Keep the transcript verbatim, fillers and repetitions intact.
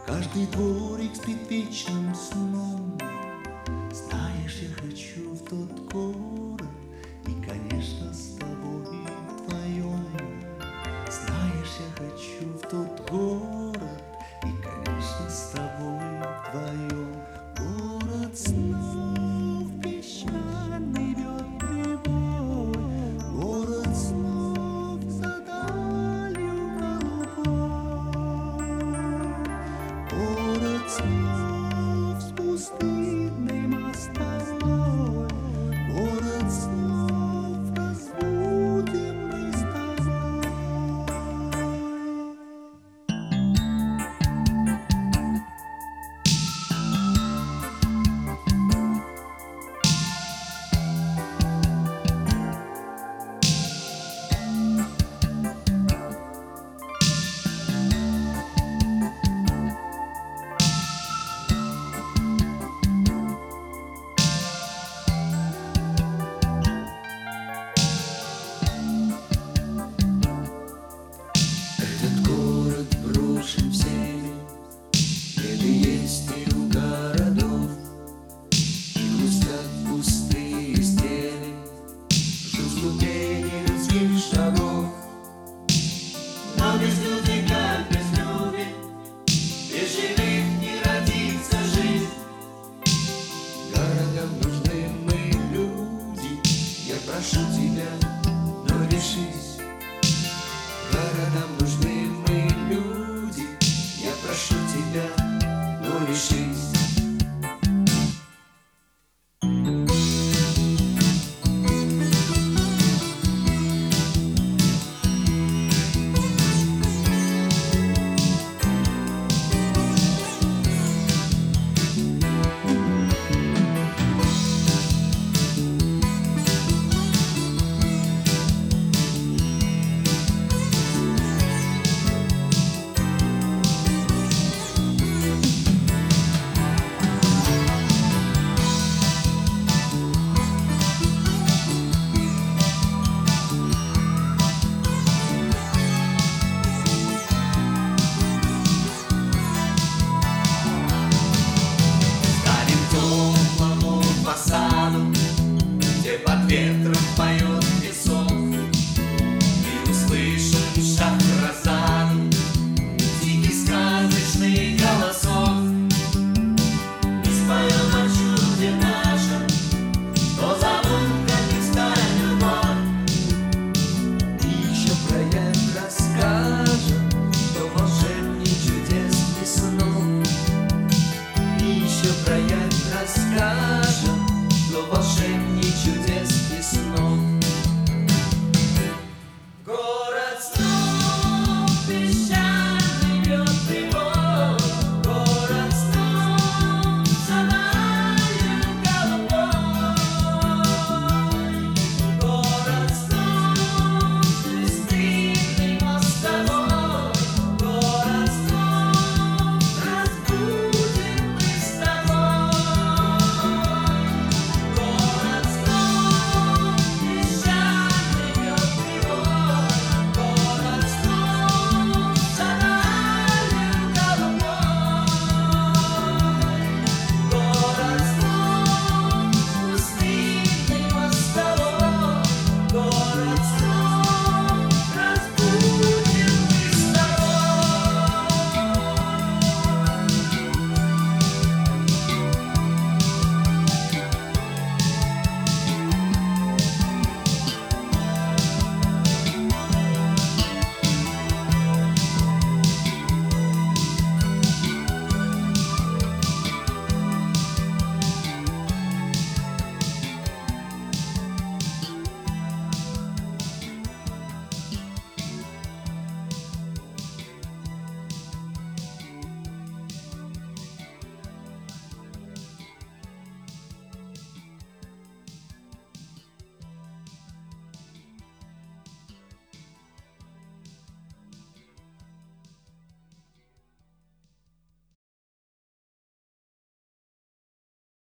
Каждый дворик спит вечным сном. Знаешь, я хочу в тот город, и, конечно, с тобой вдвоем. Знаешь, я хочу в тот город, и, конечно, с тобой вдвоем. Город снов песчаный бьет прибой, город снов за далью голубой, город снов с пустынной мостовой, город снов разбудим мы с тобой. Этот город брошен всеми, беды есть и у городов, и хрустят пустые стены, ждут ступени людских шагов. Но без людей, как без любви, без живых не родится жизнь. Городам нужны мы люди, я прошу тебя, но решись. Городам нужны мы люди, я прошу тебя, но решись. Где под ветром поет песок, и услышим шахразаду, тихий сказочный город.